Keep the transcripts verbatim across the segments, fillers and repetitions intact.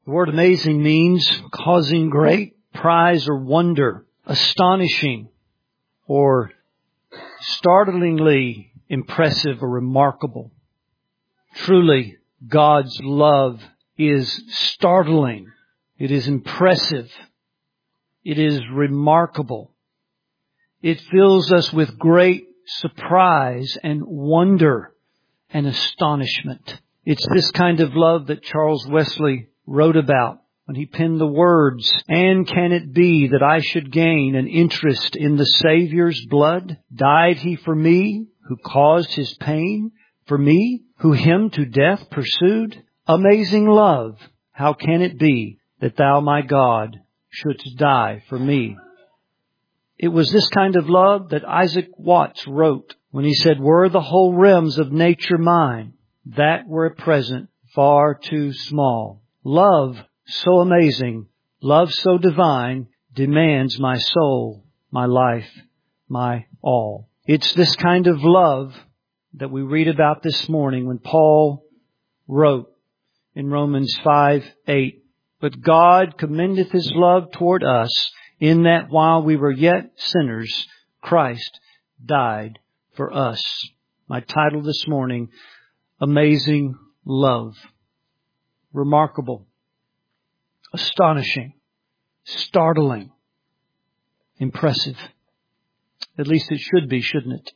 The word amazing means causing great prize or wonder, astonishing, or startlingly impressive or remarkable. Truly, God's love is startling. It is impressive. It is remarkable. It fills us with great surprise and wonder and astonishment. It's this kind of love that Charles Wesley wrote about when he penned the words, "And can it be that I should gain an interest in the Savior's blood? Died He for me, who caused His pain? For me, who Him to death pursued? Amazing love, how can it be that Thou, my God, shouldst die for me?" It was this kind of love that Isaac Watts wrote when he said, "Were the whole realms of nature mine, that were at present far too small. Love so amazing, love so divine, demands my soul, my life, my all." It's this kind of love that we read about this morning when Paul wrote in Romans five eight, "But God commendeth His love toward us, in that while we were yet sinners, Christ died for us." My title this morning, Amazing Love. Remarkable, astonishing, startling, impressive. At least it should be, shouldn't it?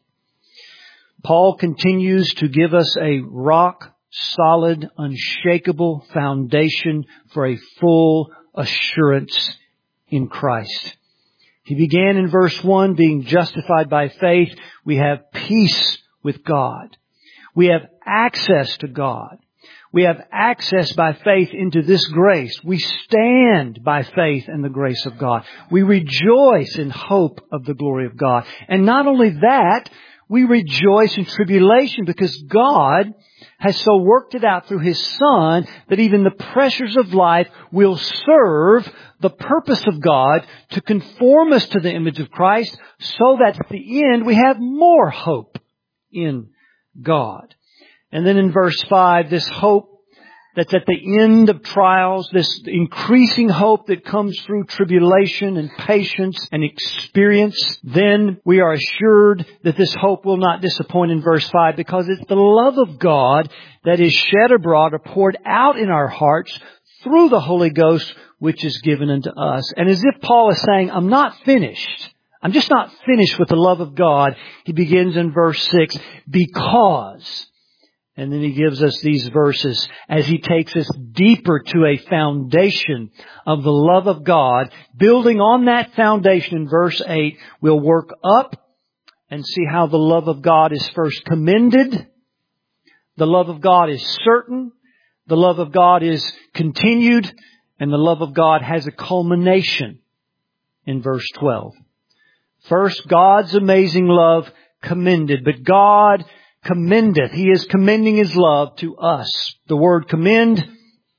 Paul continues to give us a rock solid, unshakable foundation for a full assurance in Christ. He began in verse one, being justified by faith. We have peace with God. We have access to God. We have access by faith into this grace. We stand by faith in the grace of God. We rejoice in hope of the glory of God. And not only that, we rejoice in tribulation because God has so worked it out through His Son that even the pressures of life will serve the purpose of God to conform us to the image of Christ, so that at the end we have more hope in God. And then in verse five, this hope that's at the end of trials, this increasing hope that comes through tribulation and patience and experience, then we are assured that this hope will not disappoint in verse five, because it's the love of God that is shed abroad or poured out in our hearts through the Holy Ghost, which is given unto us. And as if Paul is saying, I'm not finished. I'm just not finished with the love of God. He begins in verse six, because... And then he gives us these verses as he takes us deeper to a foundation of the love of God. Building on that foundation in verse eight, we'll work up and see how the love of God is first commended. The love of God is certain. The love of God is continued. And the love of God has a culmination in verse twelve. First, God's amazing love commended. But God commendeth. He is commending His love to us. The word commend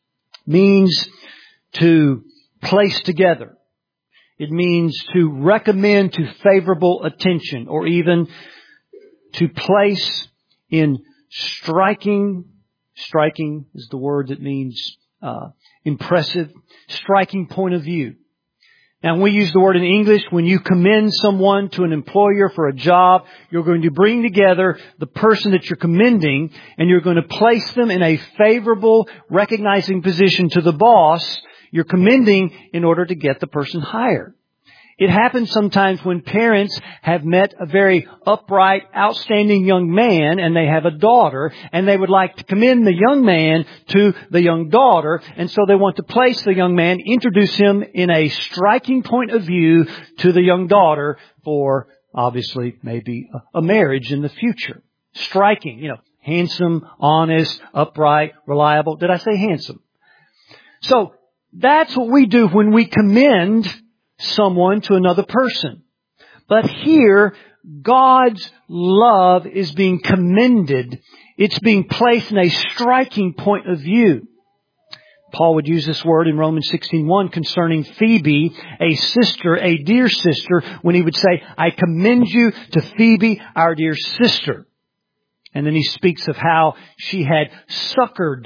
means to place together. It means to recommend to favorable attention, or even to place in striking. Striking is the word that means uh, impressive. Striking point of view. Now, when we use the word in English, when you commend someone to an employer for a job, you're going to bring together the person that you're commending, and you're going to place them in a favorable, recognizing position to the boss you're commending in order to get the person hired. It happens sometimes when parents have met a very upright, outstanding young man, and they have a daughter, and they would like to commend the young man to the young daughter, and so they want to place the young man, introduce him in a striking point of view to the young daughter for, obviously, maybe a marriage in the future. Striking, you know, handsome, honest, upright, reliable. Did I say handsome? So, that's what we do when we commend someone to another person. But here, God's love is being commended. It's being placed in a striking point of view. Paul would use this word in Romans sixteen one concerning Phoebe, a sister, a dear sister, when he would say, I commend you to Phoebe, our dear sister. And then he speaks of how she had succored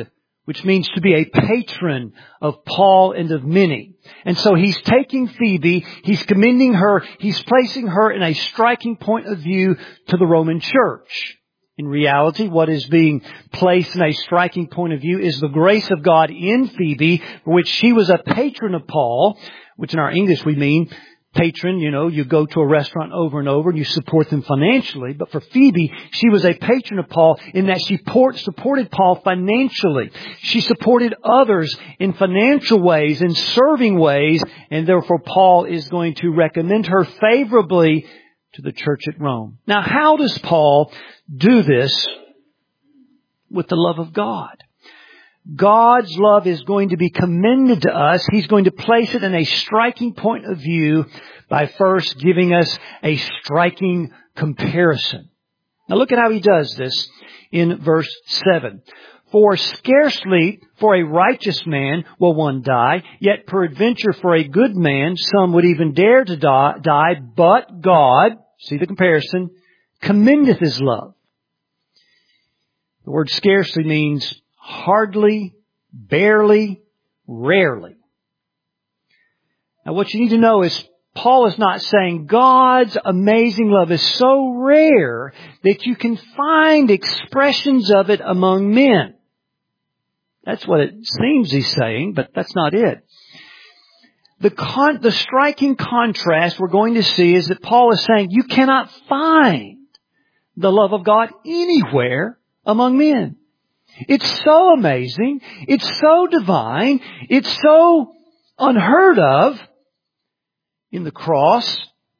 which means to be a patron of Paul and of many. And so he's taking Phoebe, he's commending her, he's placing her in a striking point of view to the Roman church. In reality, what is being placed in a striking point of view is the grace of God in Phoebe, for which she was a patron of Paul, which in our English we mean patron. You know, you go to a restaurant over and over and you support them financially. But for Phoebe, she was a patron of Paul in that she supported Paul financially. She supported others in financial ways, in serving ways, and therefore Paul is going to recommend her favorably to the church at Rome. Now, how does Paul do this? With the love of God. God's love is going to be commended to us. He's going to place it in a striking point of view by first giving us a striking comparison. Now look at how he does this in verse seven. For scarcely for a righteous man will one die, yet peradventure for a good man some would even dare to die, but God, see the comparison, commendeth His love. The word scarcely means hardly, barely, rarely. Now what you need to know is Paul is not saying God's amazing love is so rare that you can find expressions of it among men. That's what it seems he's saying, but that's not it. The con- the striking contrast we're going to see is that Paul is saying you cannot find the love of God anywhere among men. It's so amazing. It's so divine. It's so unheard of in the cross,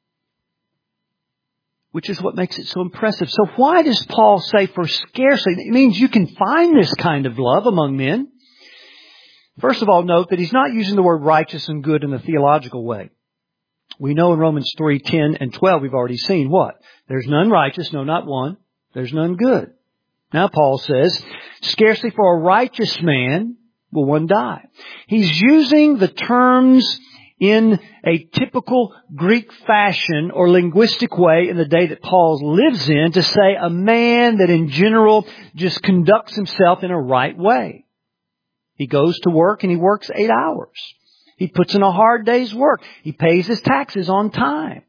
which is what makes it so impressive. So why does Paul say for scarcely? It means you can find this kind of love among men. First of all, note that he's not using the word righteous and good in a theological way. We know in Romans three, ten and twelve, we've already seen what? There's none righteous, no, not one. There's none good. Now Paul says, scarcely for a righteous man will one die. He's using the terms in a typical Greek fashion or linguistic way in the day that Paul lives in to say a man that in general just conducts himself in a right way. He goes to work and he works eight hours. He puts in a hard day's work. He pays his taxes on time.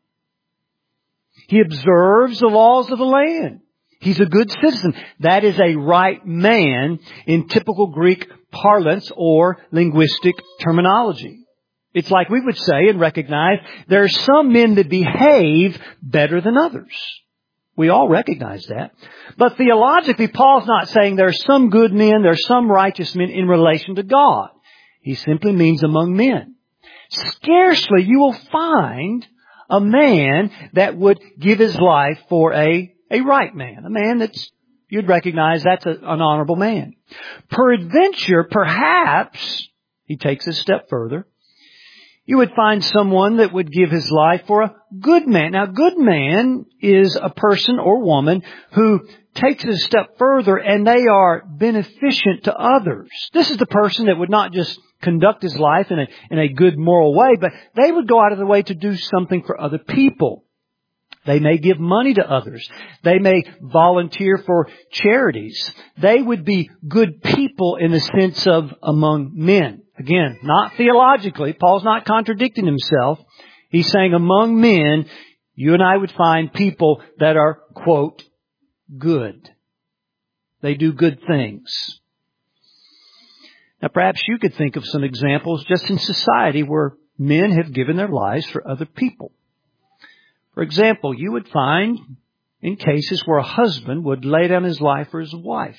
He observes the laws of the land. He's a good citizen. That is a right man in typical Greek parlance or linguistic terminology. It's like we would say and recognize there are some men that behave better than others. We all recognize that. But theologically, Paul's not saying there are some good men, there are some righteous men in relation to God. He simply means among men. Scarcely you will find a man that would give his life for a A right man, a man that's, you'd recognize that's a, an honorable man. Peradventure, perhaps, he takes a step further, you would find someone that would give his life for a good man. Now, good man is a person or woman who takes it a step further and they are beneficent to others. This is the person that would not just conduct his life in a, in a good moral way, but they would go out of the way to do something for other people. They may give money to others. They may volunteer for charities. They would be good people in the sense of among men. Again, not theologically. Paul's not contradicting himself. He's saying among men, you and I would find people that are, quote, good. They do good things. Now perhaps you could think of some examples just in society where men have given their lives for other people. For example, you would find in cases where a husband would lay down his life for his wife.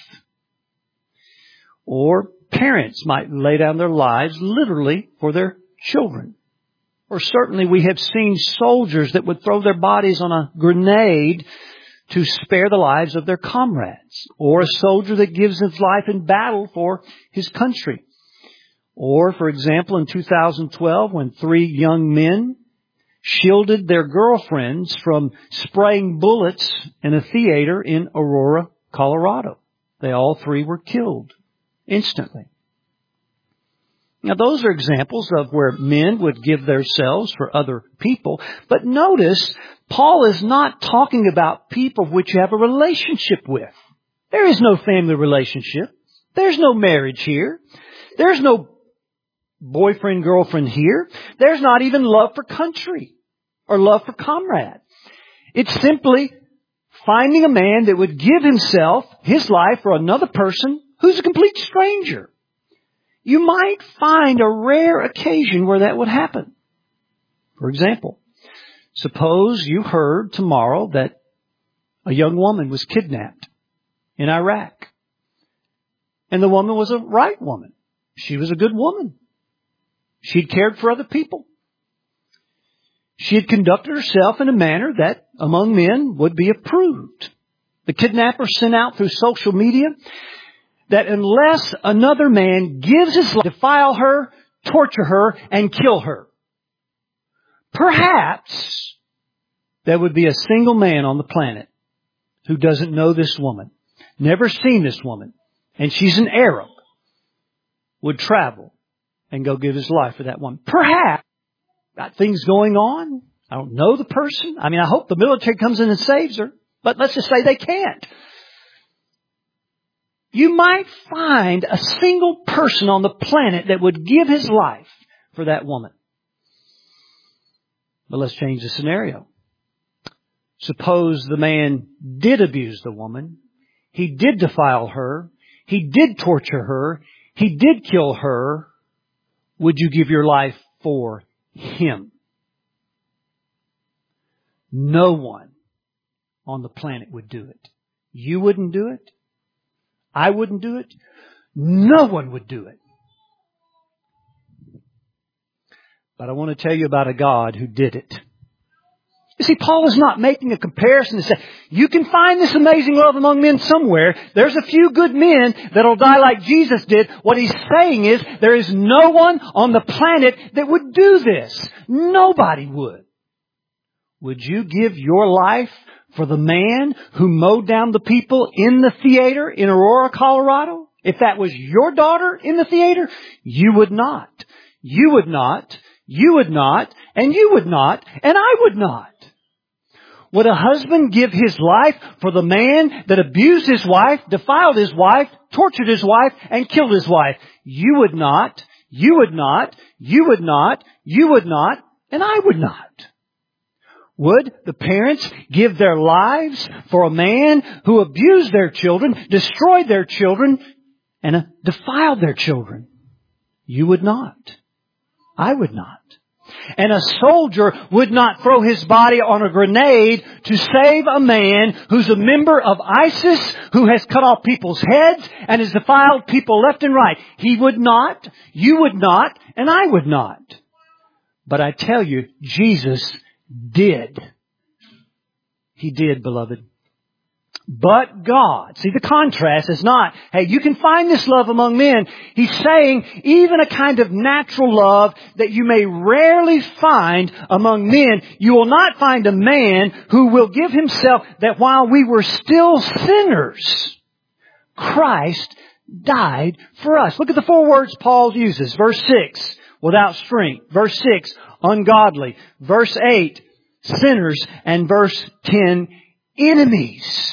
Or parents might lay down their lives literally for their children. Or certainly we have seen soldiers that would throw their bodies on a grenade to spare the lives of their comrades. Or a soldier that gives his life in battle for his country. Or, for example, in two thousand twelve, when three young men shielded their girlfriends from spraying bullets in a theater in Aurora, Colorado. They all three were killed instantly. Now those are examples of where men would give themselves for other people. But notice, Paul is not talking about people which you have a relationship with. There is no family relationship There's no marriage here. There's no boyfriend, girlfriend here. There's not even love for country or love for comrade. It's simply finding a man that would give himself, his life, for another person who's a complete stranger. You might find a rare occasion where that would happen. For example, suppose you heard tomorrow that a young woman was kidnapped in Iraq. And the woman was a right woman. She was a good woman. She'd cared for other people. She had conducted herself in a manner that among men would be approved. The kidnapper sent out through social media that unless another man gives his life to defile her, torture her, and kill her, perhaps there would be a single man on the planet who doesn't know this woman, never seen this woman, and she's an Arab, would travel and go give his life for that woman. Perhaps got things going on. I don't know the person. I mean, I hope the military comes in and saves her, but let's just say they can't. You might find a single person on the planet that would give his life for that woman. But let's change the scenario. Suppose the man did abuse the woman. He did defile her. He did torture her. He did kill her. Would you give your life for him? No one on the planet would do it. You wouldn't do it. I wouldn't do it. No one would do it. But I want to tell you about a God who did it. You see, Paul is not making a comparison to say, you can find this amazing love among men somewhere. There's a few good men that'll die like Jesus did. What he's saying is, there is no one on the planet that would do this. Nobody would. Would you give your life for the man who mowed down the people in the theater in Aurora, Colorado? If that was your daughter in the theater, you would not. You would not. You would not. And you would not. And I would not. Would a husband give his life for the man that abused his wife, defiled his wife, tortured his wife, and killed his wife? You would not. You would not. You would not. You would not. And I would not. Would the parents give their lives for a man who abused their children, destroyed their children, and defiled their children? You would not. I would not. And a soldier would not throw his body on a grenade to save a man who's a member of ISIS, who has cut off people's heads and has defiled people left and right. He would not, you would not, and I would not. But I tell you, Jesus did. He did, beloved. But God. See, the contrast is not, hey, you can find this love among men. He's saying even a kind of natural love that you may rarely find among men. You will not find a man who will give himself that while we were still sinners, Christ died for us. Look at the four words Paul uses. Verse six, without strength. Verse six, ungodly. Verse eight, sinners. And verse ten, enemies.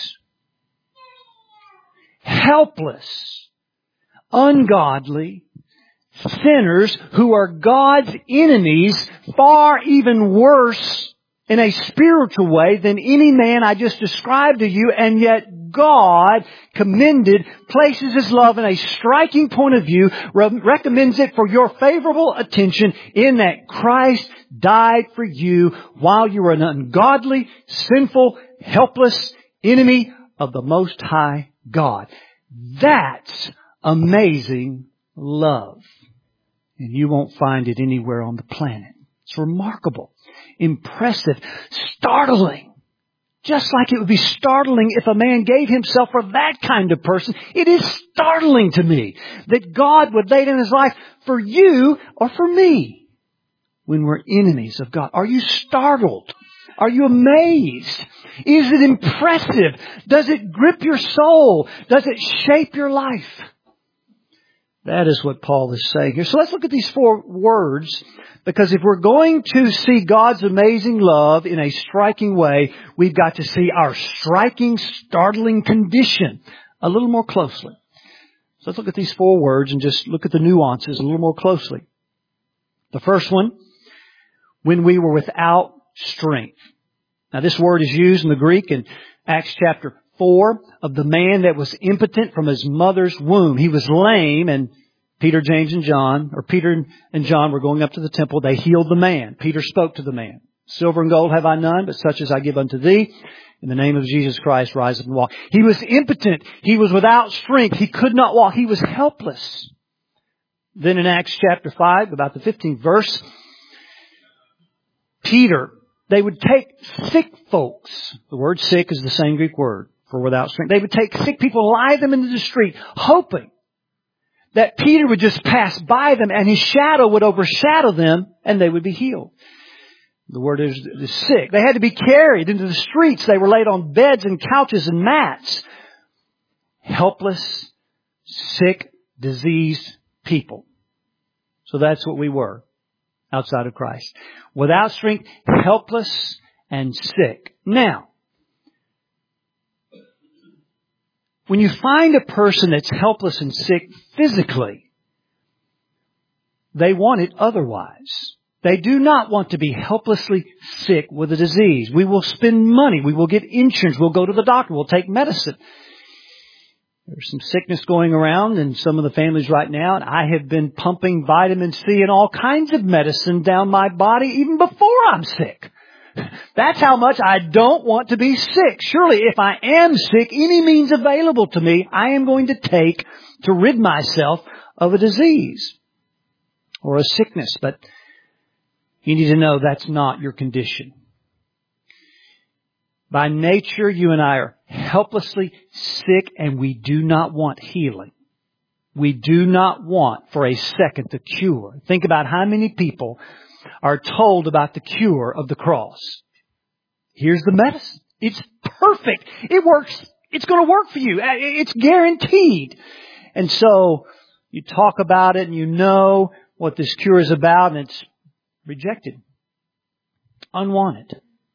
Helpless, ungodly, sinners who are God's enemies, far even worse in a spiritual way than any man I just described to you, and yet God commended, places His love in a striking point of view, re- recommends it for your favorable attention in that Christ died for you while you were an ungodly, sinful, helpless enemy of the Most High God. That's amazing love. And you won't find it anywhere on the planet. It's remarkable, impressive, startling. Just like it would be startling if a man gave himself for that kind of person. It is startling to me that God would lay down His life for you or for me when we're enemies of God. Are you startled? Are you amazed? Is it impressive? Does it grip your soul? Does it shape your life? That is what Paul is saying here. So let's look at these four words, because if we're going to see God's amazing love in a striking way, we've got to see our striking, startling condition a little more closely. So let's look at these four words and just look at the nuances a little more closely. The first one, when we were without strength. Now this word is used in the Greek in Acts chapter four of the man that was impotent from his mother's womb. He was lame, and Peter, James, and John, or Peter and John were going up to the temple. They healed the man. Peter spoke to the man. Silver and gold have I none, but such as I give unto thee. In the name of Jesus Christ, rise up and walk. He was impotent. He was without strength. He could not walk. He was helpless. Then in Acts chapter five, about the fifteenth verse, Peter, they would take sick folks. The word sick is the same Greek word for without strength. They would take sick people, lie them into the street, hoping that Peter would just pass by them and his shadow would overshadow them and they would be healed. The word is, is sick. They had to be carried into the streets. They were laid on beds and couches and mats. Helpless, sick, diseased people. So that's what we were outside of Christ. Without strength, helpless and sick. Now, when you find a person that's helpless and sick physically, they want it otherwise. They do not want to be helplessly sick with a disease. We will spend money. We will get insurance. We'll go to the doctor. We'll take medicine. There's some sickness going around in some of the families right now, and I have been pumping vitamin C and all kinds of medicine down my body even before I'm sick. That's how much I don't want to be sick. Surely if I am sick, any means available to me, I am going to take to rid myself of a disease or a sickness. But you need to know that's not your condition. By nature, you and I are helplessly sick, and we do not want healing. We do not want for a second the cure. Think about how many people are told about the cure of the cross. Here's the medicine. It's perfect. It works. It's going to work for you. It's guaranteed. And so you talk about it and you know what this cure is about, and it's rejected. Unwanted.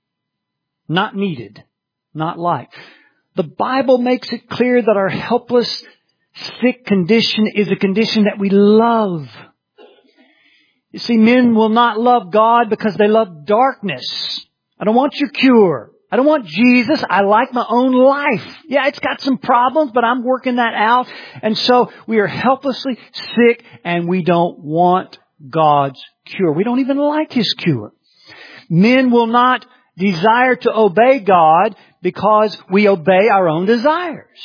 Not needed. Not liked. The Bible makes it clear that our helpless, sick condition is a condition that we love. You see, men will not love God because they love darkness. I don't want your cure. I don't want Jesus. I like my own life. Yeah, it's got some problems, but I'm working that out. And so we are helplessly sick, and we don't want God's cure. We don't even like His cure. Men will not desire to obey God because we obey our own desires.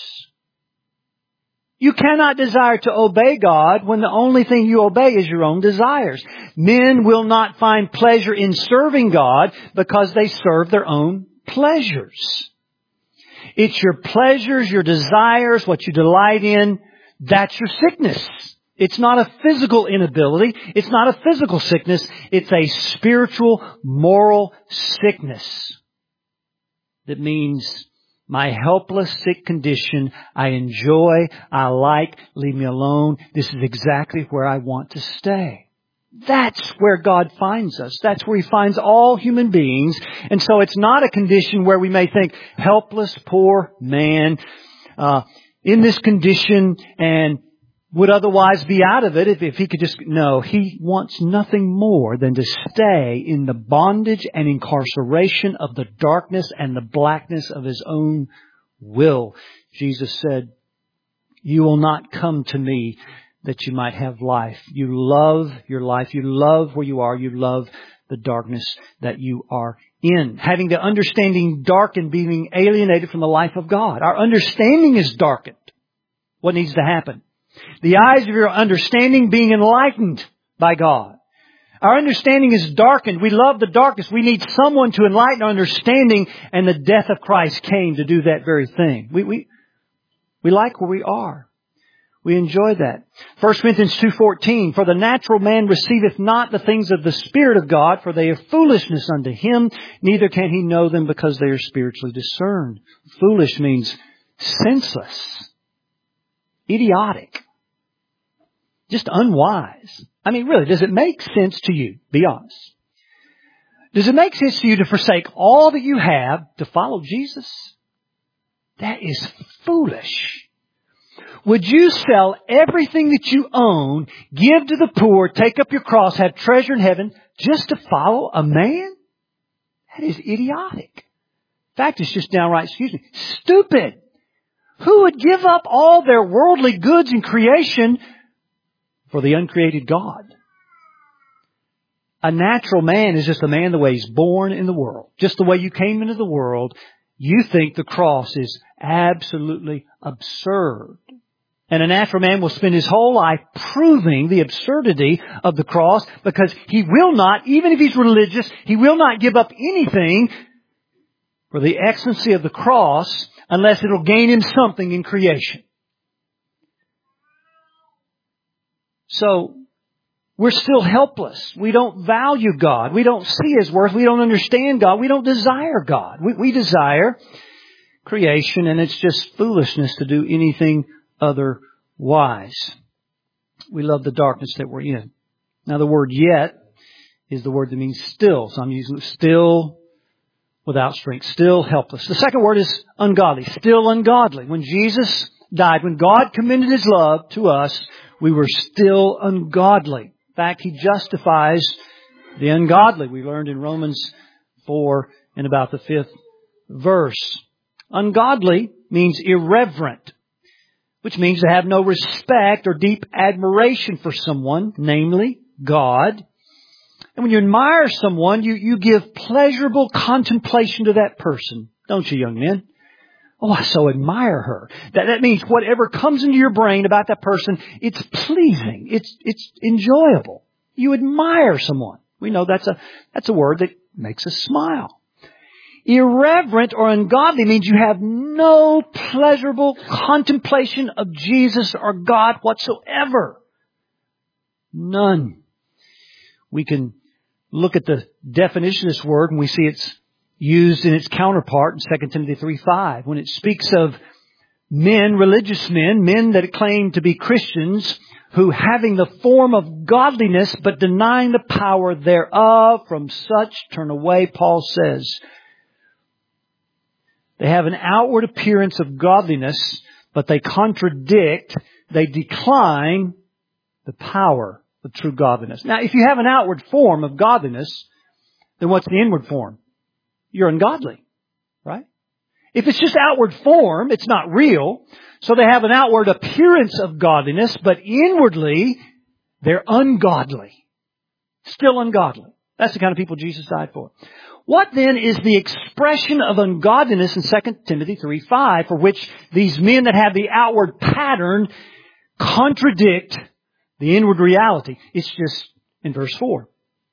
You cannot desire to obey God when the only thing you obey is your own desires. Men will not find pleasure in serving God because they serve their own pleasures. It's your pleasures, your desires, what you delight in, that's your sickness. It's not a physical inability. It's not a physical sickness. It's a spiritual, moral sickness. That means my helpless, sick condition, I enjoy, I like, leave me alone. This is exactly where I want to stay. That's where God finds us. That's where He finds all human beings. And so it's not a condition where we may think, helpless, poor man, uh, in this condition and would otherwise be out of it if, if he could just... No, he wants nothing more than to stay in the bondage and incarceration of the darkness and the blackness of his own will. Jesus said, you will not come to me that you might have life. You love your life. You love where you are. You love the darkness that you are in. Having the understanding darkened, being alienated from the life of God. Our understanding is darkened. What needs to happen? The eyes of your understanding being enlightened by God. Our understanding is darkened. We love the darkness. We need someone to enlighten our understanding, and the death of Christ came to do that very thing. We, we, we like where we are. We enjoy that. First Corinthians two fourteen, for the natural man receiveth not the things of the Spirit of God, for they are foolishness unto him, neither can he know them because they are spiritually discerned. Foolish means senseless, idiotic, just unwise. I mean, really, does it make sense to you? Be honest. Does it make sense to you to forsake all that you have to follow Jesus? That is foolish. Would you sell everything that you own, give to the poor, take up your cross, have treasure in heaven, just to follow a man? That is idiotic. In fact, it's just downright, excuse me, stupid. Who would give up all their worldly goods and creation for the uncreated God? A natural man is just a man the way he's born in the world. Just the way you came into the world. You think the cross is absolutely absurd. And a natural man will spend his whole life proving the absurdity of the cross because he will not, even if he's religious, he will not give up anything for the excellency of the cross unless it'll gain him something in creation. So, we're still helpless. We don't value God. We don't see His worth. We don't understand God. We don't desire God. We, we desire creation, and it's just foolishness to do anything otherwise. We love the darkness that we're in. Now, the word yet is the word that means still. So I'm using still without strength, still helpless. The second word is ungodly, still ungodly. When Jesus died, when God commended His love to us, we were still ungodly. In fact, He justifies the ungodly. We learned in Romans four in about the fifth verse. Ungodly means irreverent, which means to have no respect or deep admiration for someone, namely God. And when you admire someone, you, you give pleasurable contemplation to that person. Don't you, young men? Oh, I so admire her. That, that means whatever comes into your brain about that person, it's pleasing. It's, it's enjoyable. You admire someone. We know that's a, that's a word that makes us smile. Irreverent or ungodly means you have no pleasurable contemplation of Jesus or God whatsoever. None. We can look at the definition of this word and we see it's used in its counterpart in Second Timothy three five when it speaks of men, religious men, men that claim to be Christians who having the form of godliness but denying the power thereof, from such turn away, Paul says. They have an outward appearance of godliness, but they contradict, they decline the power of true godliness. Now, if you have an outward form of godliness, then what's the inward form? You're ungodly, right? If it's just outward form, it's not real. So they have an outward appearance of godliness, but inwardly, they're ungodly. Still ungodly. That's the kind of people Jesus died for. What then is the expression of ungodliness in Second Timothy three five, for which these men that have the outward pattern contradict the inward reality? It's just in verse four.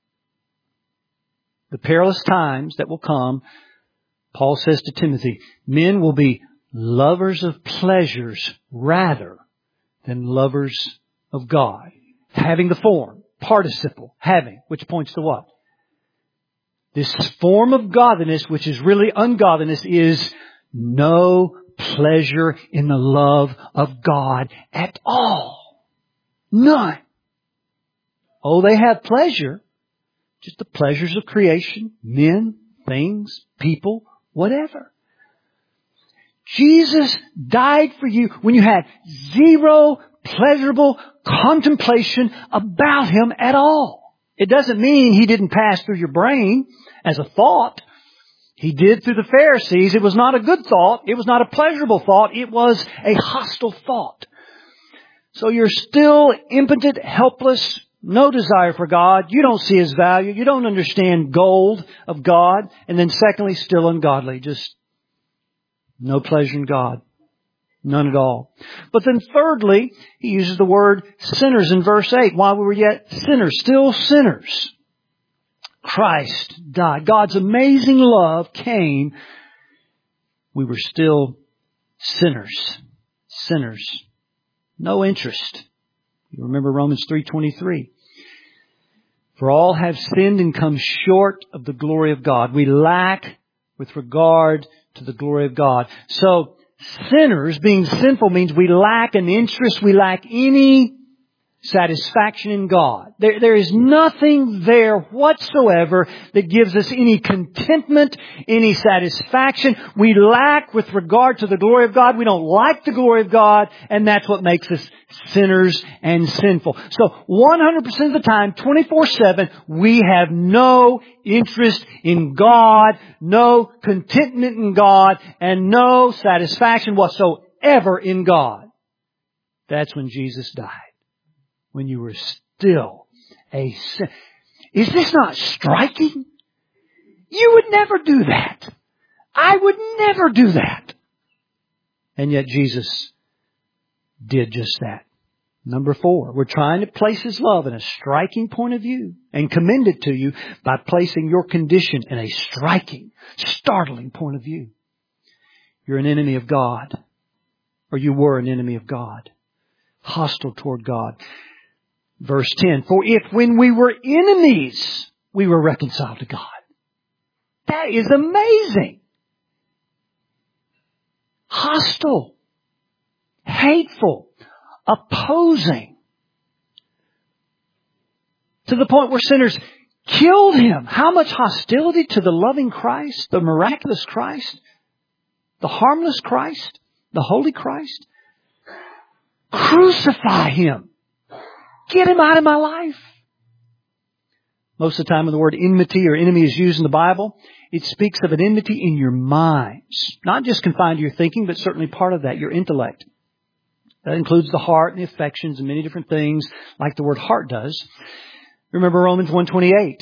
The perilous times that will come, Paul says to Timothy, men will be lovers of pleasures rather than lovers of God. Having the form, participle, having, which points to what? This form of godliness, which is really ungodliness, is no pleasure in the love of God at all. None. Oh, they have pleasure. Just the pleasures of creation, men, things, people, whatever. Jesus died for you when you had zero pleasurable contemplation about Him at all. It doesn't mean He didn't pass through your brain as a thought. He did through the Pharisees. It was not a good thought. It was not a pleasurable thought. It was a hostile thought. So you're still impotent, helpless, no desire for God. You don't see His value. You don't understand gold of God. And then secondly, still ungodly. Just no pleasure in God. None at all. But then thirdly, he uses the word sinners in verse eight. While we were yet sinners, still sinners, Christ died. God's amazing love came. We were still sinners. Sinners. No interest. You remember Romans three twenty-three. For all have sinned and come short of the glory of God. We lack with regard to the glory of God. So, sinners, being sinful, means we lack an interest, we lack any satisfaction in God. There, there is nothing there whatsoever that gives us any contentment, any satisfaction. We lack with regard to the glory of God. We don't like the glory of God, and that's what makes us sinners and sinful. So one hundred percent of the time, twenty-four seven, we have no interest in God, no contentment in God, and no satisfaction whatsoever in God. That's when Jesus died. When you were still a sin. Is this not striking? You would never do that. I would never do that. And yet Jesus did just that. Number four, we're trying to place His love in a striking point of view and commend it to you by placing your condition in a striking, startling point of view. You're an enemy of God, or you were an enemy of God, hostile toward God. Verse ten, for if when we were enemies, we were reconciled to God. That is amazing. Hostile, hateful, opposing, to the point where sinners killed Him. How much hostility to the loving Christ, the miraculous Christ, the harmless Christ, the holy Christ. Crucify Him. Get Him out of my life. Most of the time when the word enmity or enemy is used in the Bible, it speaks of an enmity in your minds. Not just confined to your thinking, but certainly part of that, your intellect. That includes the heart and the affections and many different things, like the word heart does. Remember Romans one twenty-eight.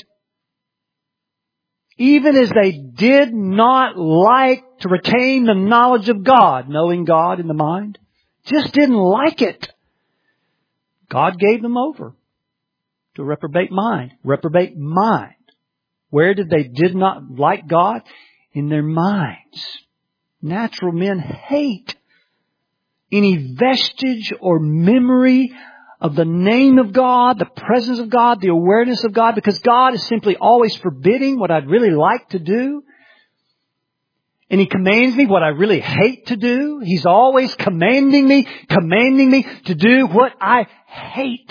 Even as they did not like to retain the knowledge of God, knowing God in the mind, just didn't like it. God gave them over to a reprobate mind. Reprobate mind. Where did they did not like God? In their minds. Natural men hate any vestige or memory of the name of God, the presence of God, the awareness of God, because God is simply always forbidding what I'd really like to do. And He commands me what I really hate to do. He's always commanding me, commanding me to do what I hate.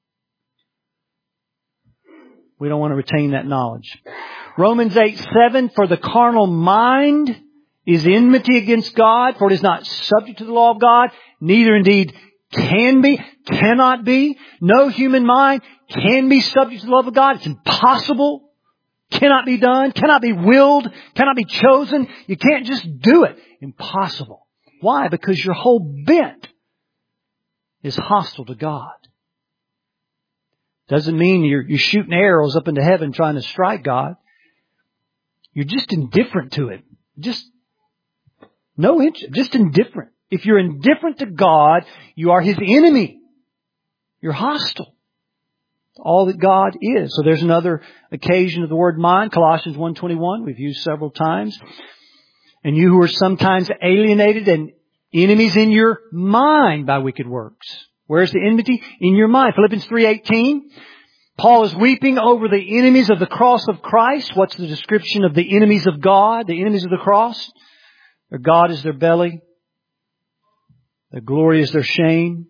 We don't want to retain that knowledge. Romans eight seven, for the carnal mind is enmity against God, for it is not subject to the law of God, neither indeed can be, cannot be. No human mind can be subject to the love of God. It's impossible. Cannot be done, cannot be willed, cannot be chosen. You can't just do it. Impossible. Why? Because your whole bent is hostile to God. Doesn't mean you're, you're shooting arrows up into heaven trying to strike God. You're just indifferent to it. Just no interest, just indifferent. If you're indifferent to God, you are His enemy. You're hostile. All that God is. So there's another occasion of the word mind. Colossians one twenty-one, we've used several times. And you who are sometimes alienated and enemies in your mind by wicked works. Where's the enmity? In your mind. Philippians three eighteen. Paul is weeping over the enemies of the cross of Christ. What's the description of the enemies of God? The enemies of the cross? Their God is their belly. Their glory is their shame.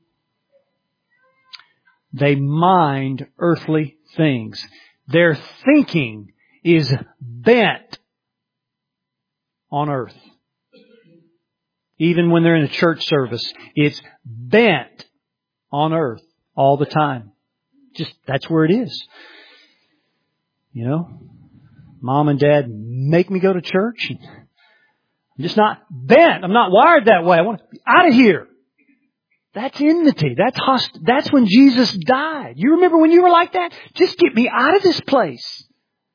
They mind earthly things. Their thinking is bent on earth. Even when they're in a church service, it's bent on earth all the time. Just, that's where it is. You know, Mom and Dad make me go to church. I'm just not bent. I'm not wired that way. I want to be out of here. That's enmity. That's host- That's when Jesus died. You remember when you were like that? Just get me out of this place.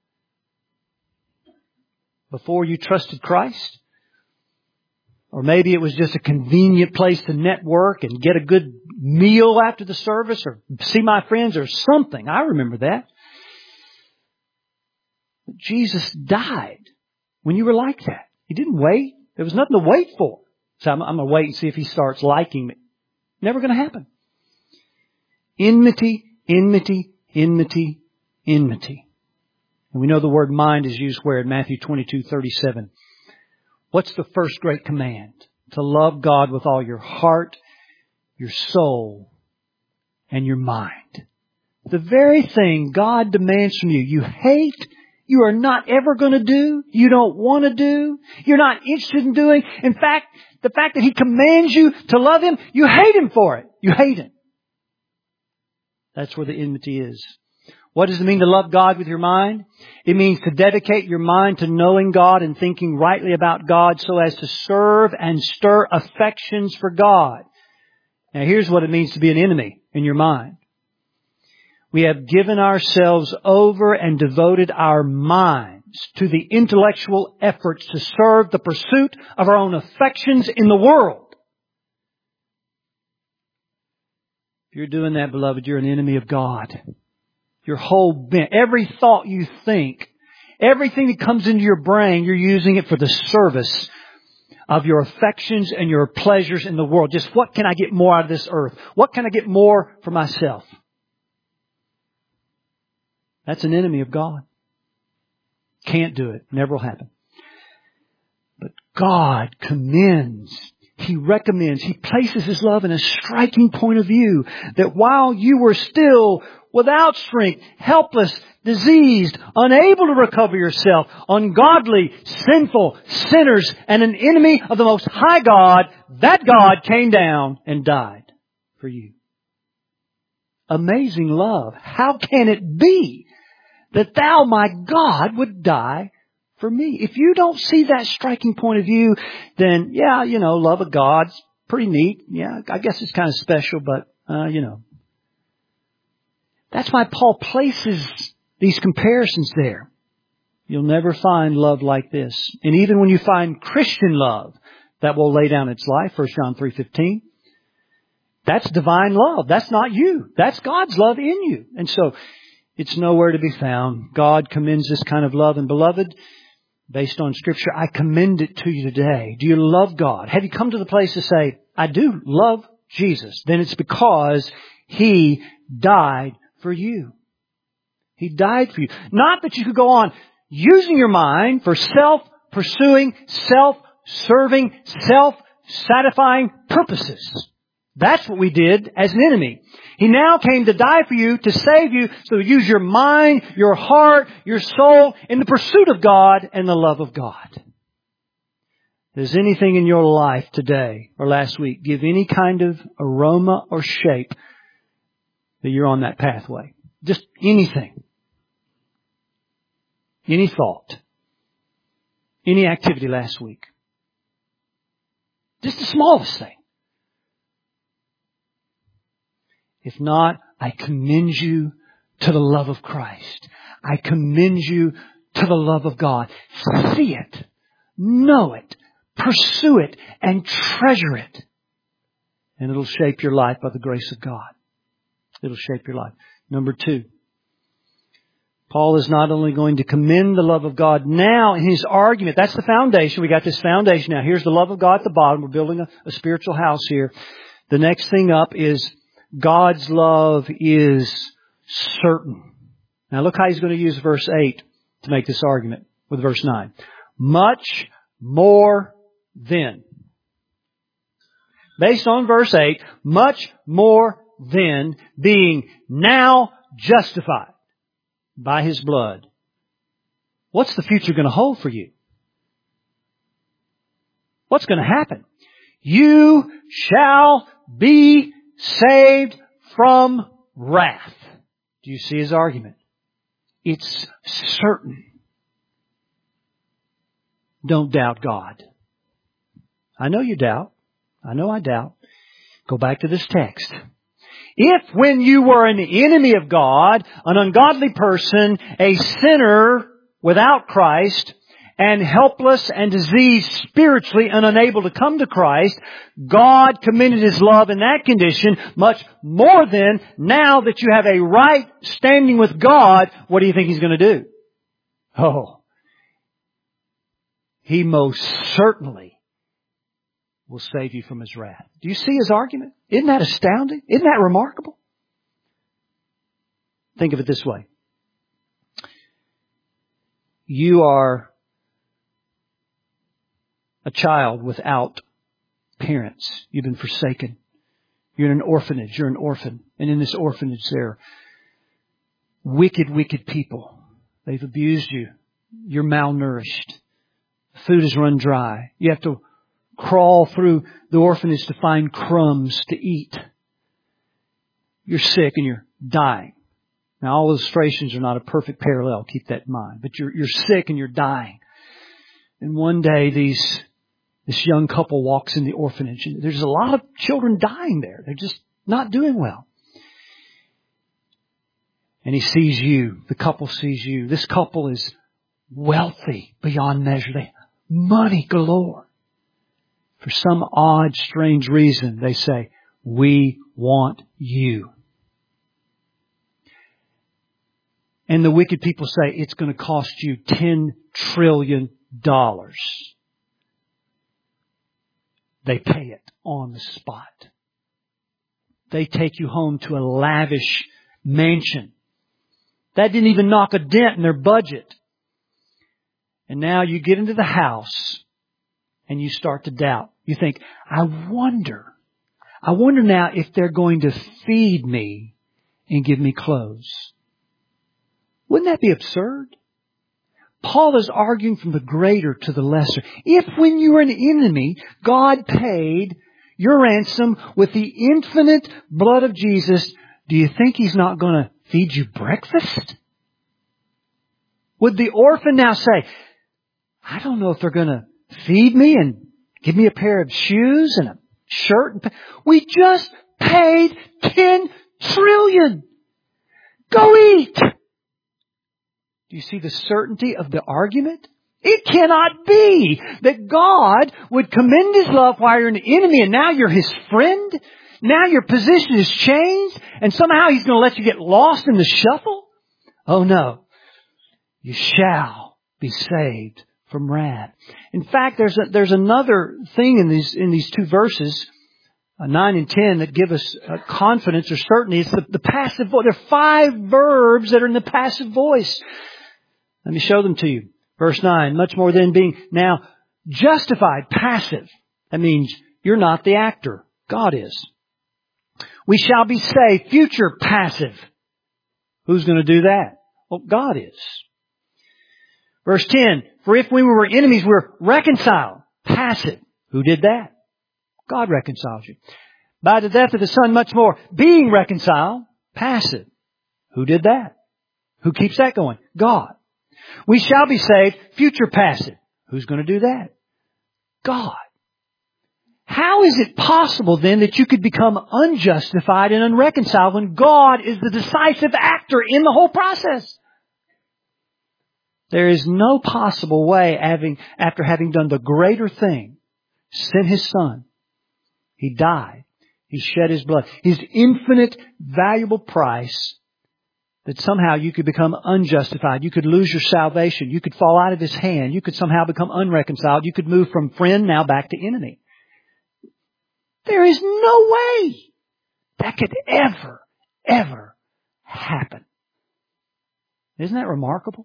Before you trusted Christ? Or maybe it was just a convenient place to network and get a good meal after the service or see my friends or something. I remember that. But Jesus died when you were like that. He didn't wait. There was nothing to wait for. So I'm, I'm going to wait and see if He starts liking me. Never going to happen. Enmity, enmity, enmity, enmity. And we know the word mind is used where? In Matthew twenty-two thirty-seven. What's the first great command? To love God with all your heart, your soul, and your mind. The very thing God demands from you, you hate, you are not ever going to do, you don't want to do, you're not interested in doing. In fact, the fact that He commands you to love Him, you hate Him for it. You hate Him. That's where the enmity is. What does it mean to love God with your mind? It means to dedicate your mind to knowing God and thinking rightly about God so as to serve and stir affections for God. Now here's what it means to be an enemy in your mind. We have given ourselves over and devoted our minds to the intellectual efforts to serve the pursuit of our own affections in the world. If you're doing that, beloved, you're an enemy of God. Your whole being, every thought you think, everything that comes into your brain, you're using it for the service of your affections and your pleasures in the world. Just what can I get more out of this earth? What can I get more for myself? That's an enemy of God. Can't do it. Never will happen. But God commends, He recommends, He places His love in a striking point of view that while you were still without strength, helpless, diseased, unable to recover yourself, ungodly, sinful, sinners, and an enemy of the Most High God, that God came down and died for you. Amazing love. How can it be that Thou, my God, would die for me? If you don't see that striking point of view, then, yeah, you know, love of God's pretty neat. Yeah, I guess it's kind of special, but, uh, you know. That's why Paul places these comparisons there. You'll never find love like this. And even when you find Christian love that will lay down its life, First John three fifteen, that's divine love. That's not you. That's God's love in you. And so it's nowhere to be found. God commends this kind of love. And beloved, based on Scripture, I commend it to you today. Do you love God? Have you come to the place to say, I do love Jesus? Then it's because He died for you. He died for you. Not that you could go on using your mind for self-pursuing, self-serving, self-satisfying purposes. That's what we did as an enemy. He now came to die for you, to save you, so use your mind, your heart, your soul in the pursuit of God and the love of God. Does anything in your life today or last week give any kind of aroma or shape that you're on that pathway? Just anything. Any thought. Any activity last week. Just the smallest thing. If not, I commend you to the love of Christ. I commend you to the love of God. See it. Know it. Pursue it. And treasure it. And it'll shape your life by the grace of God. It'll shape your life. Number two. Paul is not only going to commend the love of God now in his argument. That's the foundation. We got this foundation now. Here's the love of God at the bottom. We're building a, a spiritual house here. The next thing up is God's love is certain. Now look how he's going to use verse eight to make this argument with verse nine. Much more than. Based on verse eight, much more than being now justified by His blood. What's the future going to hold for you? What's going to happen? You shall be saved from wrath. Do you see his argument? It's certain. Don't doubt God. I know you doubt. I know I doubt. Go back to this text. If when you were an enemy of God, an ungodly person, a sinner without Christ, and helpless and diseased spiritually and unable to come to Christ, God commended His love in that condition, much more than now that you have a right standing with God, what do you think He's going to do? Oh, He most certainly will save you from His wrath. Do you see his argument? Isn't that astounding? Isn't that remarkable? Think of it this way. You are a child without parents. You've been forsaken. You're in an orphanage. You're an orphan. And in this orphanage there, wicked, wicked people. They've abused you. You're malnourished. Food has run dry. You have to crawl through the orphanage to find crumbs to eat. You're sick and you're dying. Now, all illustrations are not a perfect parallel. Keep that in mind. But you're, you're sick and you're dying. And one day, these, this young couple walks in the orphanage, and there's a lot of children dying there. They're just not doing well. And he sees you. The couple sees you. This couple is wealthy beyond measure. They money galore. For some odd, strange reason, they say, "We want you." And the wicked people say, "It's going to cost you ten trillion dollars. They pay it on the spot. They take you home to a lavish mansion. That didn't even knock a dent in their budget. And now you get into the house and you start to doubt. You think, I wonder, I wonder now if they're going to feed me and give me clothes. Wouldn't that be absurd? Paul is arguing from the greater to the lesser. If when you were an enemy, God paid your ransom with the infinite blood of Jesus, do you think He's not going to feed you breakfast? Would the orphan now say, I don't know if they're going to feed me and give me a pair of shoes and a shirt? And we just paid ten trillion. Go eat. Do you see the certainty of the argument? It cannot be that God would commend His love while you're an enemy and now you're His friend. Now your position has changed and somehow He's going to let you get lost in the shuffle. Oh no. You shall be saved from wrath. In fact, there's a, there's another thing in these in these two verses, uh, nine and ten, that give us uh, confidence or certainty. It's the, the passive voice. There are five verbs that are in the passive voice. Let me show them to you. Verse nine, much more than being now justified, passive. That means you're not the actor. God is. We shall be saved, future, passive. Who's going to do that? Well, God is. Verse ten, for if we were enemies, we were reconciled, passive. Who did that? God reconciled you. By the death of the Son, much more, being reconciled, passive. Who did that? Who keeps that going? God. We shall be saved, future passive. Who's going to do that? God. How is it possible then that you could become unjustified and unreconciled when God is the decisive actor in the whole process? There is no possible way, having, after having done the greater thing, sent His Son. He died. He shed His blood. His infinite, valuable price, that somehow you could become unjustified. You could lose your salvation. You could fall out of His hand. You could somehow become unreconciled. You could move from friend now back to enemy. There is no way that could ever, ever happen. Isn't that remarkable?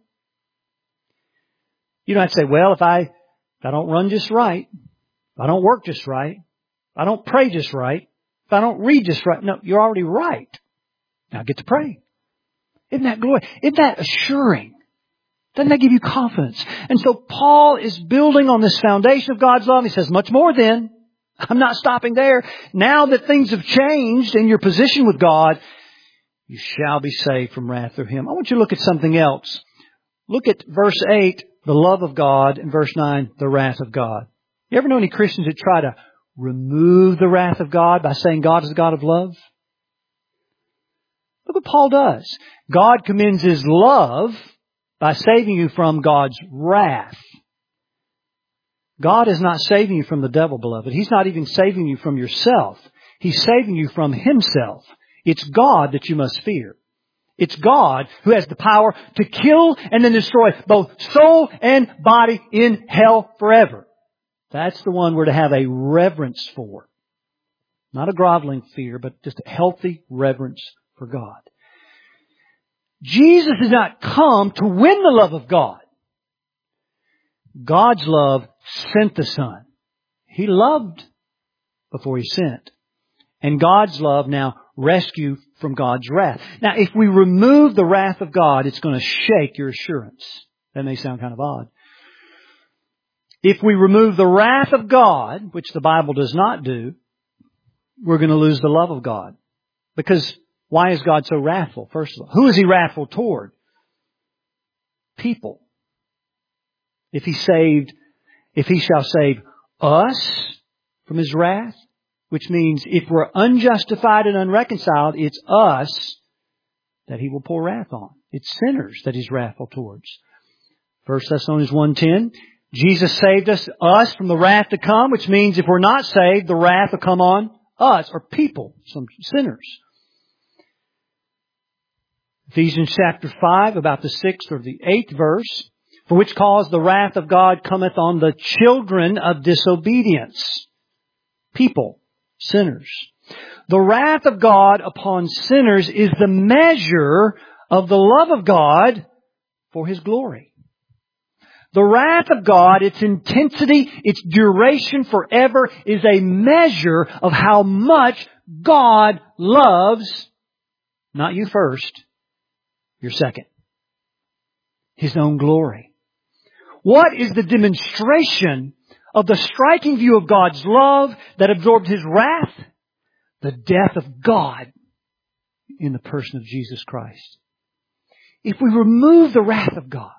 You don't have to say, well, if I, if I don't run just right, if I don't work just right, if I don't pray just right, if I don't read just right. No, you're already right. Now get to pray. Isn't that glory? Isn't that assuring? Doesn't that give you confidence? And so Paul is building on this foundation of God's love. He says, much more then. I'm not stopping there. Now that things have changed in your position with God, you shall be saved from wrath through Him. I want you to look at something else. Look at verse eight, the love of God, and verse nine, the wrath of God. You ever know any Christians that try to remove the wrath of God by saying God is a God of love? Look what Paul does. God commends His love by saving you from God's wrath. God is not saving you from the devil, beloved. He's not even saving you from yourself. He's saving you from Himself. It's God that you must fear. It's God who has the power to kill and then destroy both soul and body in hell forever. That's the one we're to have a reverence for. Not a groveling fear, but just a healthy reverence for God. Jesus has not come to win the love of God. God's love sent the Son. He loved before He sent. And God's love now rescue from God's wrath. Now, if we remove the wrath of God, it's going to shake your assurance. That may sound kind of odd. If we remove the wrath of God, which the Bible does not do, we're going to lose the love of God. Because why is God so wrathful, first of all? Who is He wrathful toward? People. If He saved, if He shall save us from His wrath, which means if we're unjustified and unreconciled, it's us that He will pour wrath on. It's sinners that He's wrathful towards. First Thessalonians one ten, Jesus saved us, us from the wrath to come, which means if we're not saved, the wrath will come on us, or people, some sinners. Ephesians chapter five, about the sixth or the eighth verse, for which cause the wrath of God cometh on the children of disobedience. People, sinners. The wrath of God upon sinners is the measure of the love of God for His glory. The wrath of God, its intensity, its duration forever, is a measure of how much God loves, not you first, you're second, His own glory. What is the demonstration of the striking view of God's love that absorbed His wrath? The death of God in the person of Jesus Christ. If we remove the wrath of God,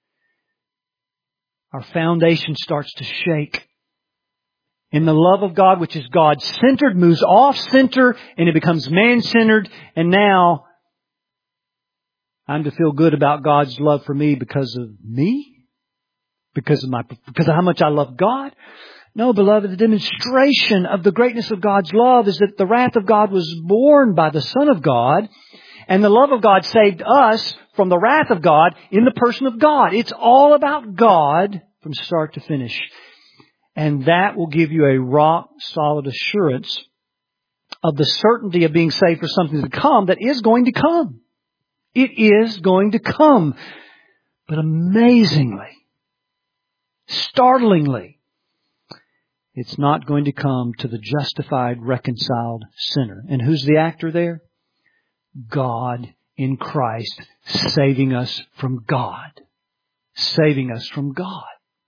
our foundation starts to shake. And the love of God, which is God-centered, moves off-center and it becomes man-centered. And now I'm to feel good about God's love for me because of me? Because of my, because of how much I love God? No, beloved, the demonstration of the greatness of God's love is that the wrath of God was borne by the Son of God, and the love of God saved us from the wrath of God in the person of God. It's all about God from start to finish. And that will give you a rock-solid assurance of the certainty of being saved for something to come that is going to come. It is going to come. But amazingly, startlingly, it's not going to come to the justified, reconciled sinner. And who's the actor there? God in Christ, saving us from God. Saving us from God.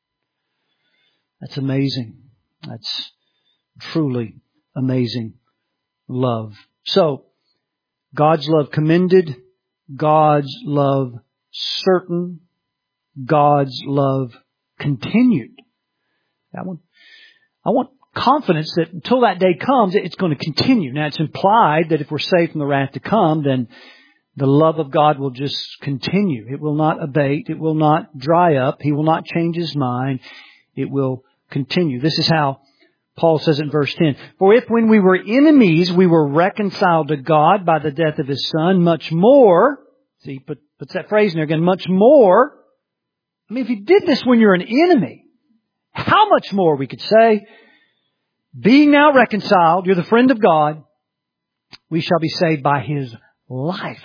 That's amazing. That's truly amazing love. So, God's love commended, God's love certain, God's love continued. I want, I want confidence that until that day comes, it's going to continue. Now, it's implied that if we're saved from the wrath to come, then the love of God will just continue. It will not abate. It will not dry up. He will not change His mind. It will continue. This is how Paul says in verse ten. For if when we were enemies, we were reconciled to God by the death of His Son, much more, see, he put, puts that phrase in there again, much more. I mean, if you did this when you're an enemy, how much more, we could say, being now reconciled, you're the friend of God, we shall be saved by His life.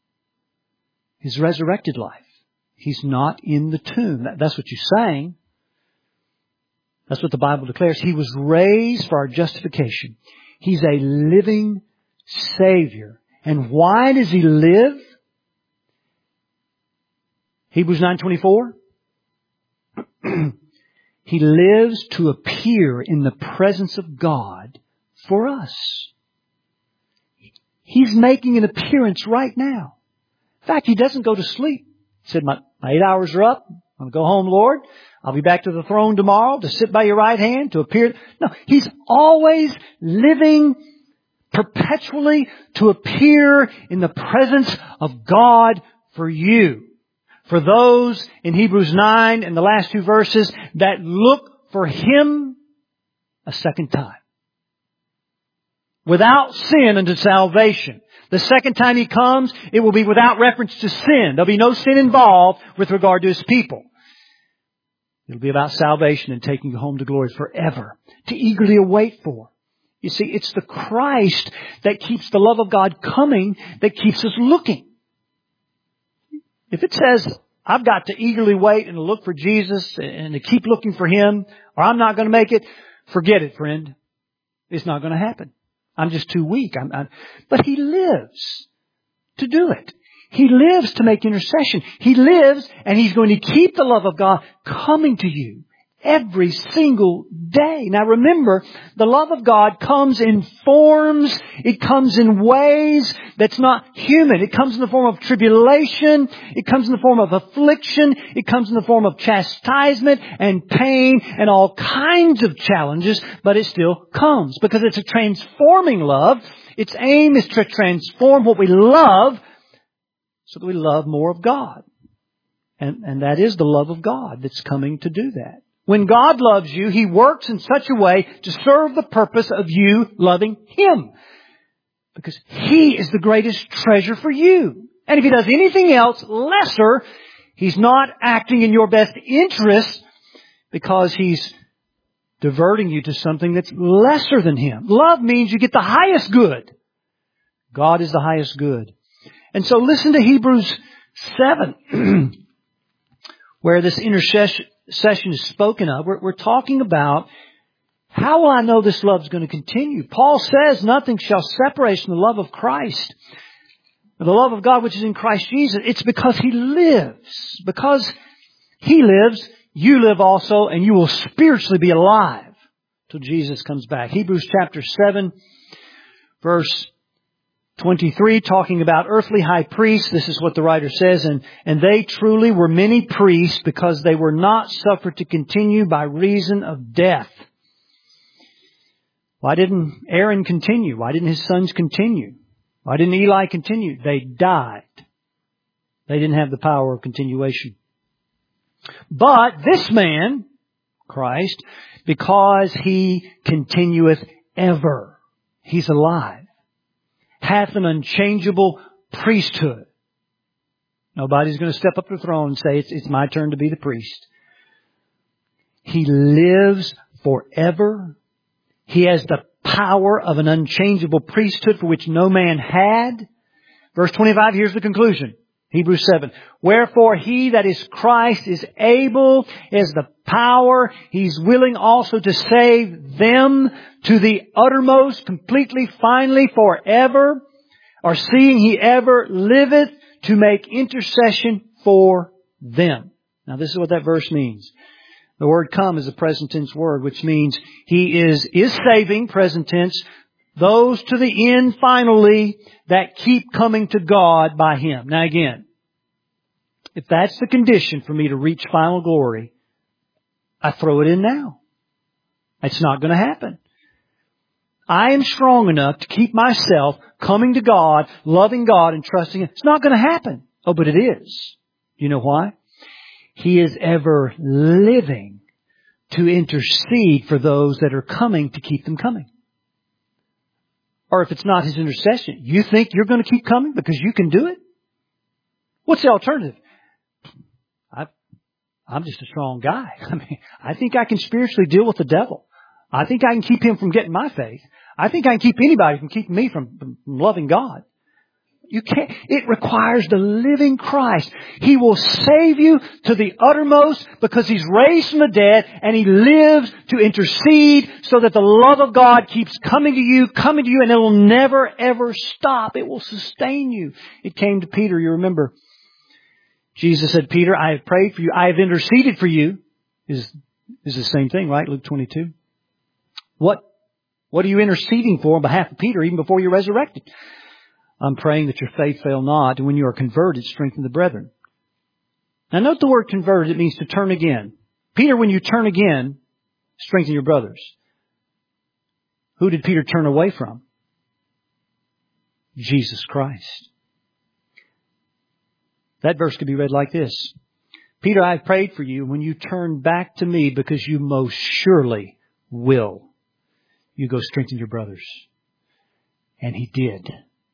His resurrected life. He's not in the tomb. That's what you're saying. That's what the Bible declares. He was raised for our justification. He's a living Savior. And why does He live? Hebrews nine twenty-four. He lives to appear in the presence of God for us. He's making an appearance right now. In fact, He doesn't go to sleep. He said, my, my eight hours are up. I'm going to go home, Lord. I'll be back to the throne tomorrow to sit by your right hand, to appear. No, He's always living perpetually to appear in the presence of God for you. For those in Hebrews nine and the last two verses that look for Him a second time. Without sin unto salvation. The second time He comes, it will be without reference to sin. There'll be no sin involved with regard to His people. It'll be about salvation and taking you home to glory forever. To eagerly await for. You see, it's the Christ that keeps the love of God coming, that keeps us looking. If it says, I've got to eagerly wait and to look for Jesus and to keep looking for Him, or I'm not going to make it, forget it, friend. It's not going to happen. I'm just too weak. I'm, I'm, but He lives to do it. He lives to make intercession. He lives, and He's going to keep the love of God coming to you every single day. Now remember, the love of God comes in forms. It comes in ways that's not human. It comes in the form of tribulation. It comes in the form of affliction. It comes in the form of chastisement and pain and all kinds of challenges, but it still comes because it's a transforming love. Its aim is to transform what we love so that we love more of God. And, and that is the love of God that's coming to do that. When God loves you, He works in such a way to serve the purpose of you loving Him. Because He is the greatest treasure for you. And if He does anything else lesser, He's not acting in your best interest because He's diverting you to something that's lesser than Him. Love means you get the highest good. God is the highest good. And so listen to Hebrews seven, where this intercession session is spoken of. We're, we're talking about how will I know this love is going to continue? Paul says nothing shall separate us from the love of Christ. The love of God which is in Christ Jesus. It's because He lives. Because He lives, you live also, and you will spiritually be alive till Jesus comes back. Hebrews chapter seven, verse twenty-three, talking about earthly high priests. This is what the writer says. And, and they truly were many priests because they were not suffered to continue by reason of death. Why didn't Aaron continue? Why didn't his sons continue? Why didn't Eli continue? They died. They didn't have the power of continuation. But this man, Christ, because He continueth ever, He's alive, hath an unchangeable priesthood. Nobody's going to step up to the throne and say, it's, it's my turn to be the priest. He lives forever. He has the power of an unchangeable priesthood for which no man had. Verse twenty-five, here's the conclusion. Hebrews seven. Wherefore He that is Christ is able, is the power. He's willing also to save them to the uttermost, completely, finally, forever. Or seeing He ever liveth to make intercession for them. Now this is what that verse means. The word come is a present tense word, which means He is, is saving, present tense, those to the end finally that keep coming to God by Him. Now again, if that's the condition for me to reach final glory, I throw it in now. It's not going to happen. I am strong enough to keep myself coming to God, loving God and trusting Him. It's not going to happen. Oh, but it is. You know why? He is ever living to intercede for those that are coming to keep them coming. Or if it's not His intercession, you think you're going to keep coming because you can do it? What's the alternative? I, I'm just a strong guy. I mean, I think I can spiritually deal with the devil. I think I can keep him from getting my faith. I think I can keep anybody from keeping me from, from loving God. You can't. It requires the living Christ. He will save you to the uttermost because He's raised from the dead and He lives to intercede so that the love of God keeps coming to you, coming to you, and it will never ever stop. It will sustain you. It came to Peter, you remember. Jesus said, Peter, I have prayed for you. I have interceded for you. Is, is the same thing, right? Luke twenty-two. What, what are you interceding for on behalf of Peter even before you're resurrected? I'm praying that your faith fail not, and when you are converted, strengthen the brethren. Now note the word converted, it means to turn again. Peter, when you turn again, strengthen your brothers. Who did Peter turn away from? Jesus Christ. That verse could be read like this. Peter, I have prayed for you when you turn back to me because you most surely will. You go strengthen your brothers. And he did.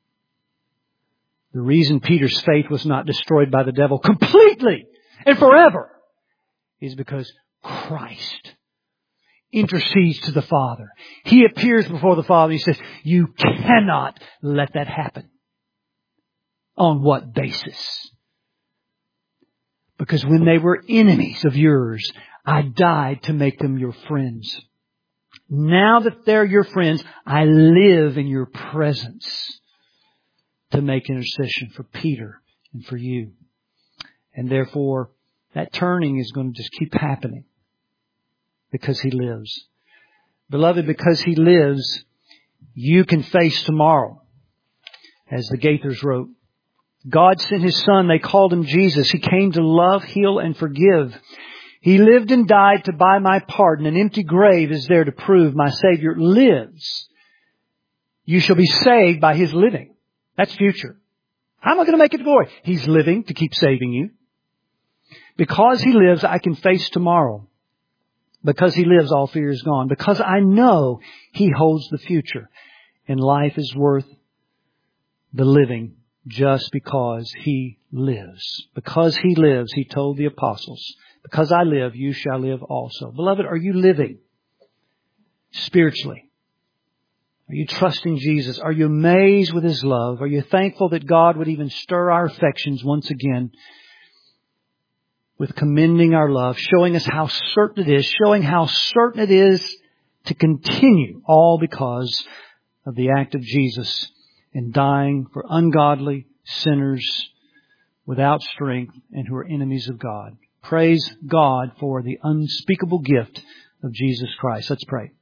The reason Peter's faith was not destroyed by the devil completely and forever is because Christ intercedes to the Father. He appears before the Father. He says, you cannot let that happen. On what basis? Because when they were enemies of yours, I died to make them your friends. Now that they're your friends, I live in your presence to make intercession for Peter and for you. And therefore, that turning is going to just keep happening because He lives. Beloved, because He lives, you can face tomorrow. As the Gaithers wrote, God sent His Son. They called Him Jesus. He came to love, heal, and forgive. He lived and died to buy my pardon. An empty grave is there to prove my Savior lives. You shall be saved by His living. That's future. How am I going to make it to glory? He's living to keep saving you. Because He lives, I can face tomorrow. Because He lives, all fear is gone. Because I know He holds the future. And life is worth the living just because He lives. Because He lives, He told the apostles, because I live, you shall live also. Beloved, are you living spiritually? Are you trusting Jesus? Are you amazed with His love? Are you thankful that God would even stir our affections once again with commending our love, showing us how certain it is, showing how certain it is to continue, all because of the act of Jesus in dying for ungodly sinners without strength and who are enemies of God. Praise God for the unspeakable gift of Jesus Christ. Let's pray.